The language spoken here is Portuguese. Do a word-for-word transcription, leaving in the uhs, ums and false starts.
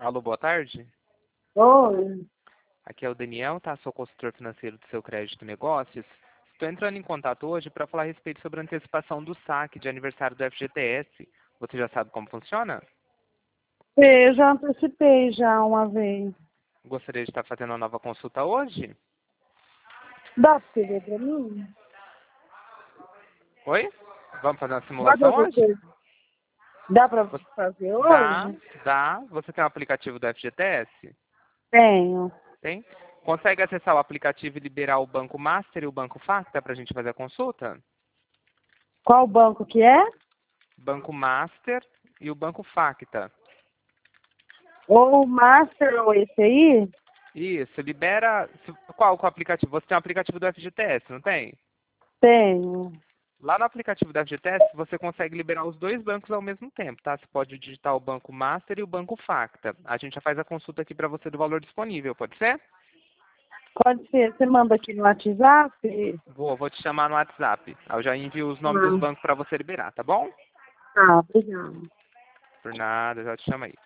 Alô, boa tarde. Oi. Aqui é o Daniel, tá? Sou consultor financeiro do Seu Crédito Negócios. Estou entrando em contato hoje para falar a respeito sobre a antecipação do saque de aniversário do F G T S. Você já sabe como funciona? Eu já antecipei já uma vez. Gostaria de estar fazendo uma nova consulta hoje? Dá pra você ver pra mim? Oi? Vamos fazer uma Dá pra simulação hoje? você? Dá pra Você- fazer Dá, hoje? dá. Você tem o aplicativo do F G T S? Tenho. Tem? Consegue acessar o aplicativo e liberar o Banco Master e o Banco Facta para a gente fazer a consulta? Qual banco que é? Banco Master e o Banco Facta. Ou o Master ou esse aí? Isso, libera. se- Qual que é o aplicativo? Você tem o aplicativo do F G T S, não tem? Tenho. Lá no aplicativo do F G T S, você consegue liberar os dois bancos ao mesmo tempo, tá? Você pode digitar o Banco Master e o Banco Facta. A gente já faz a consulta aqui para você do valor disponível, pode ser? Pode ser. Você manda aqui no WhatsApp? Vou, vou te chamar no WhatsApp. Eu já envio os nomes dos Ah, bancos para você liberar, tá bom? tá, obrigada. Por nada, já te chamo aí.